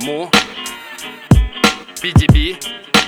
Му, PDB.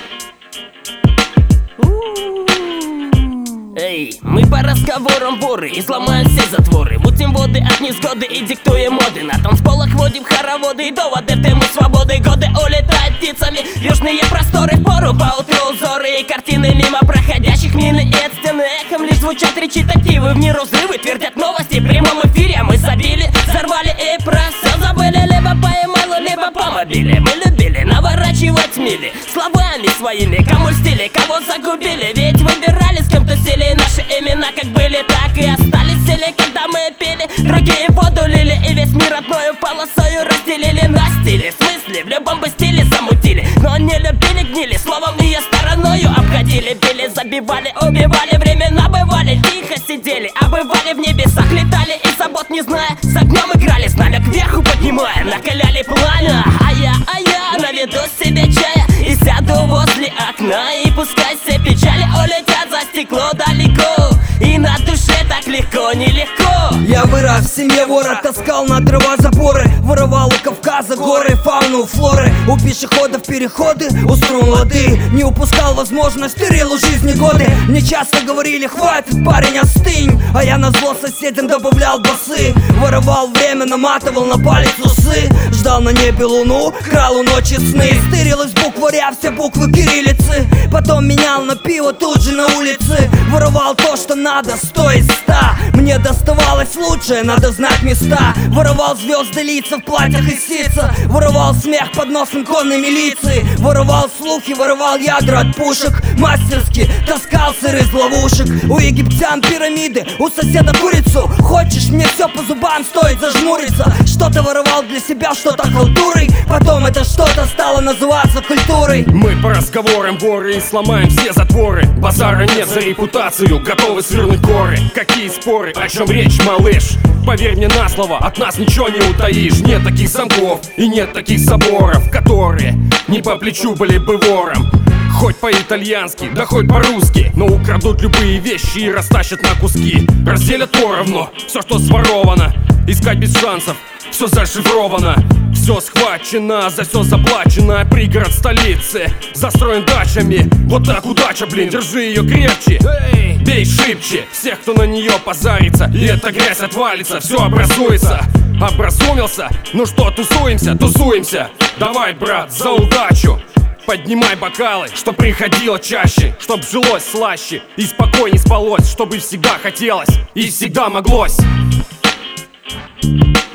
Эй, мы по разговорам воры и сломаем все затворы. Мутим воды от несгоды и диктуем моды. На танцполах водим хороводы и доводы в тему свободы. Годы улетают птицами в южные просторы. Впору поутру узоры и картины мимо проходящих мины и от стены эхом лишь звучат речитативы. В миру взрывы твердят новости в прямом эфире. А мы забили, взорвали и про все забыли. Либо по имейлу, либо по мобиле. Мы любили наворачивать мили словами своими. Кому льстили, кого загубили. Ведь выбирали, с кем-то сели. Наши имена как были, так и остались. Сели, когда мы пили, другие воду лили. И весь мир одною полосою разделили на стиле. В смысле, в любом бы стиле замутили. Но не любили, гнили, словом ее стороною обходили. Били, забивали, убивали, времена бывали. Тихо сидели, а бывали в небесах летали. И забот не зная, с огнем играли. Знамя кверху поднимая, накаляли пламя. А я наведу себе чая и сяду возле окна. И пускай все печали улетят за стекло далеко. И на душе так легко, нелегко. Я вырос в семье вора, таскал на дрова заборы. Воровал у Кавказа горы, фауну, флоры. У пешеходов переходы, у струн лады. Не упускал возможность, тырил у жизни годы. Мне часто говорили, хватит, парень, остынь. А я назло соседям добавлял басы. Воровал время, наматывал на палец усы. Ждал на небе луну, крал у ночи сны. Стырил из букваря все буквы кириллицы. Потом менял на пиво тут же на улице. Воровал то, что надо, 100 из 100. Мне доставалось лучшее, надо знать места. Воровал звезды, лица в платьях и ситца. Воровал смех под носом конной милиции. Воровал слухи, воровал ядра от пушек. Мастерски таскал сыр из ловушек. У египтян пирамиды, у соседа курицу. Хочешь мне все по зубам, стоит зажмуриться. Что-то воровал для себя, что-то халтурой. Потом это что-то стало называться культурой. Мы по разговорам воры и сломаем все затворы. Базара нет за репутацию, готовы свернуть горы. Какие споры, о чем речь, малыш? Поверь мне на слово, от нас ничего не утаишь. Нет таких замков и нет таких соборов, которые не по плечу были бы вором. Хоть по-итальянски, да хоть по-русски. Но украдут любые вещи и растащат на куски. Разделят поровну все, что своровано. Искать без шансов, все зашифровано. Все схвачено, за все заплачено. Пригород столицы застроен дачами. Вот так удача, блин, держи ее крепче. Бей шибче всех, кто на нее позарится. И эта грязь отвалится, все образуется. Образумился? Ну что, тусуемся, тусуемся. Давай, брат, за удачу. Поднимай бокалы, чтоб приходило чаще, чтоб жилось слаще и спокойней спалось, чтобы всегда хотелось и всегда моглось.